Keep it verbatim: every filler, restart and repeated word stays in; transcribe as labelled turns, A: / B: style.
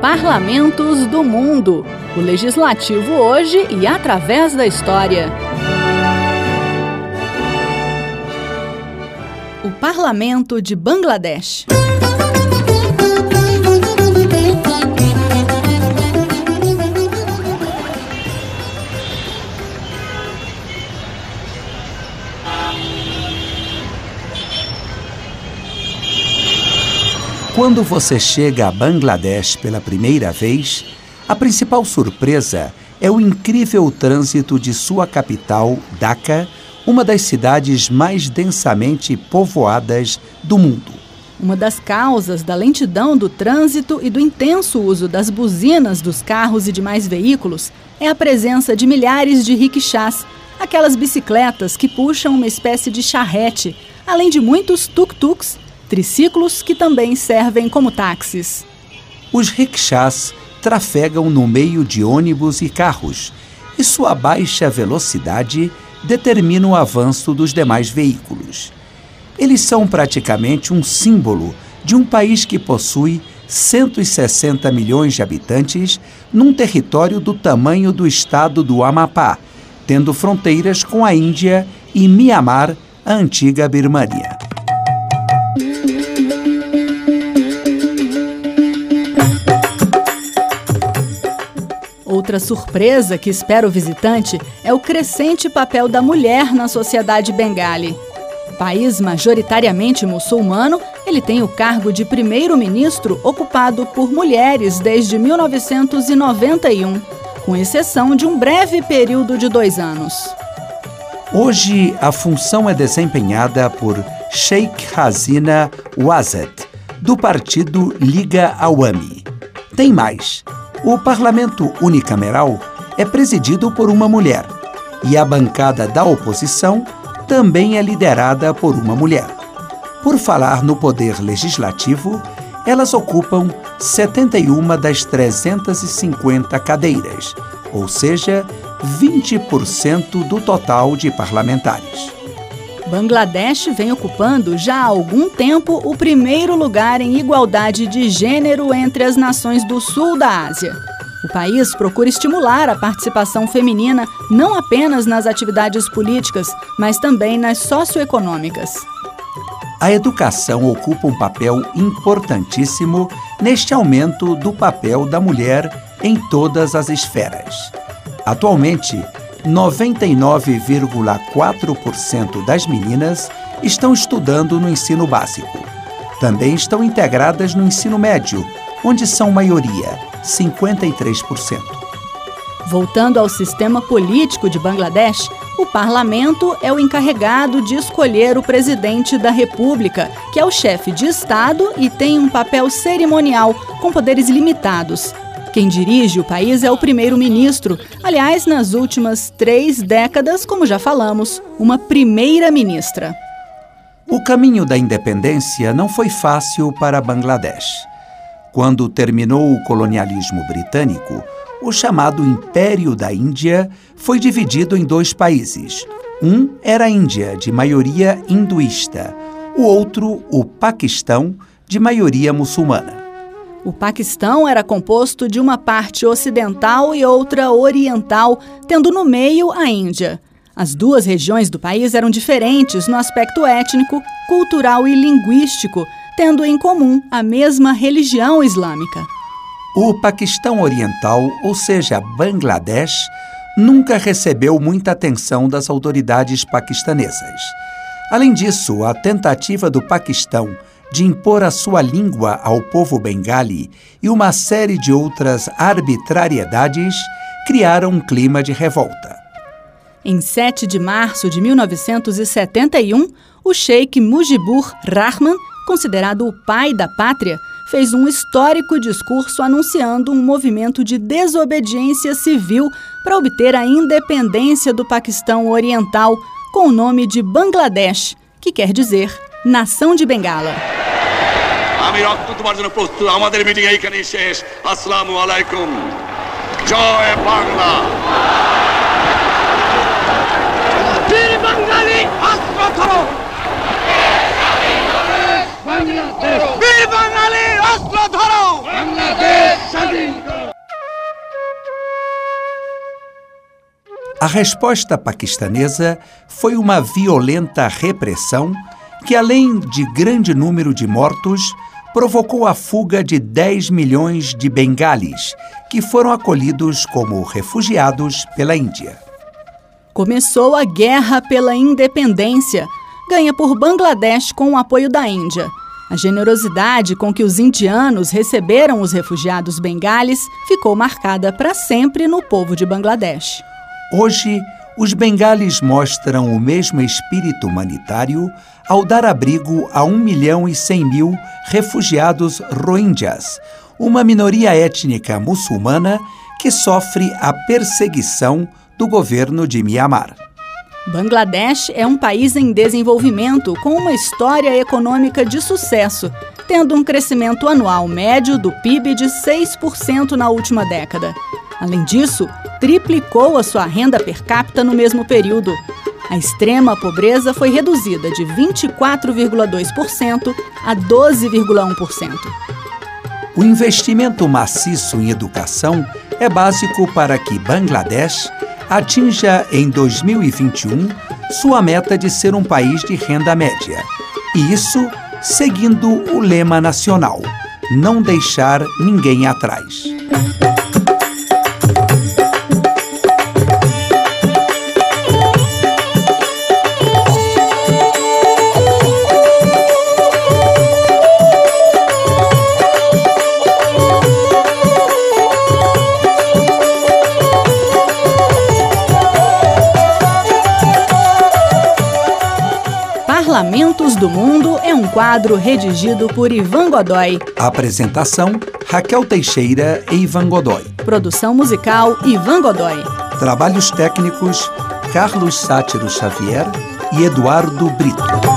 A: Parlamentos do Mundo. O legislativo hoje e através da história. O Parlamento de Bangladesh.
B: Quando você chega a Bangladesh pela primeira vez, a principal surpresa é o incrível trânsito de sua capital, Dhaka, uma das cidades mais densamente povoadas do mundo.
A: Uma das causas da lentidão do trânsito e do intenso uso das buzinas dos carros e demais veículos é a presença de milhares de rickshaws, aquelas bicicletas que puxam uma espécie de charrete, além de muitos tuk-tuks, triciclos que também servem como táxis.
B: Os rickshaws trafegam no meio de ônibus e carros, e sua baixa velocidade determina o avanço dos demais veículos. Eles são praticamente um símbolo de um país que possui cento e sessenta milhões de habitantes num território do tamanho do estado do Amapá, tendo fronteiras com a Índia e Mianmar, a antiga Birmania.
A: Outra surpresa que espera o visitante é o crescente papel da mulher na sociedade bengali. País majoritariamente muçulmano, ele tem o cargo de primeiro-ministro ocupado por mulheres desde mil novecentos e noventa e um, com exceção de um breve período de dois anos.
B: Hoje, a função é desempenhada por Sheikh Hasina Wazed, do partido Liga Awami. Tem mais. O parlamento unicameral é presidido por uma mulher e a bancada da oposição também é liderada por uma mulher. Por falar no poder legislativo, elas ocupam setenta e uma das trezentas e cinquenta cadeiras, ou seja, vinte por cento do total de parlamentares.
A: Bangladesh vem ocupando já há algum tempo o primeiro lugar em igualdade de gênero entre as nações do sul da Ásia. O país procura estimular a participação feminina não apenas nas atividades políticas, mas também nas socioeconômicas.
B: A educação ocupa um papel importantíssimo neste aumento do papel da mulher em todas as esferas. Atualmente, noventa e nove vírgula quatro por cento das meninas estão estudando no ensino básico. Também estão integradas no ensino médio, onde são maioria, cinquenta e três por cento.
A: Voltando ao sistema político de Bangladesh, o parlamento é o encarregado de escolher o presidente da República, que é o chefe de Estado e tem um papel cerimonial, com poderes limitados. Quem dirige o país é o primeiro-ministro. Aliás, nas últimas três décadas, como já falamos, uma primeira-ministra.
B: O caminho da independência não foi fácil para Bangladesh. Quando terminou o colonialismo britânico, o chamado Império da Índia foi dividido em dois países. Um era a Índia, de maioria hinduísta. O outro, o Paquistão, de maioria muçulmana.
A: O Paquistão era composto de uma parte ocidental e outra oriental, tendo no meio a Índia. As duas regiões do país eram diferentes no aspecto étnico, cultural e linguístico, tendo em comum a mesma religião islâmica.
B: O Paquistão Oriental, ou seja, Bangladesh, nunca recebeu muita atenção das autoridades paquistanesas. Além disso, a tentativa do Paquistão de impor a sua língua ao povo bengali e uma série de outras arbitrariedades criaram um clima de revolta.
A: Em sete de março de mil novecentos e setenta e um, o Sheikh Mujibur Rahman, considerado o pai da pátria, fez um histórico discurso anunciando um movimento de desobediência civil para obter a independência do Paquistão Oriental, com o nome de Bangladesh, que quer dizer Nação de Bengala.
C: আমি রক্ত তোমার জন্য প্রস্তুত আমাদের মিটিং এইখানেই শেষ আসসালামু আলাইকুম জয় বাংলা বীর বাঙালি অস্ত্র ধরো বীর বাঙালি অস্ত্র ধরো বাংলাদেশ স্বাধীন
B: A resposta paquistanesa foi uma violenta repressão que, além de grande número de mortos, provocou a fuga de dez milhões de bengalis, que foram acolhidos como refugiados pela Índia.
A: Começou a Guerra pela Independência, ganha por Bangladesh com o apoio da Índia. A generosidade com que os indianos receberam os refugiados bengalis ficou marcada para sempre no povo de Bangladesh.
B: Hoje, os bengalis mostram o mesmo espírito humanitário ao dar abrigo a um milhão e cem mil refugiados rohingyas, uma minoria étnica muçulmana que sofre a perseguição do governo de Mianmar.
A: Bangladesh é um país em desenvolvimento com uma história econômica de sucesso, tendo um crescimento anual médio do P I B de seis por cento na última década. Além disso, triplicou a sua renda per capita no mesmo período. A extrema pobreza foi reduzida de vinte e quatro vírgula dois por cento a doze vírgula um por cento.
B: O investimento maciço em educação é básico para que Bangladesh atinja em dois mil e vinte e um sua meta de ser um país de renda média. E isso seguindo o lema nacional: não deixar ninguém atrás.
A: Parlamentos do Mundo é um quadro redigido por Ivan Godoy.
B: Apresentação: Raquel Teixeira e Ivan Godoy.
A: Produção musical: Ivan Godoy.
B: Trabalhos técnicos: Carlos Sátiro Xavier e Eduardo Brito.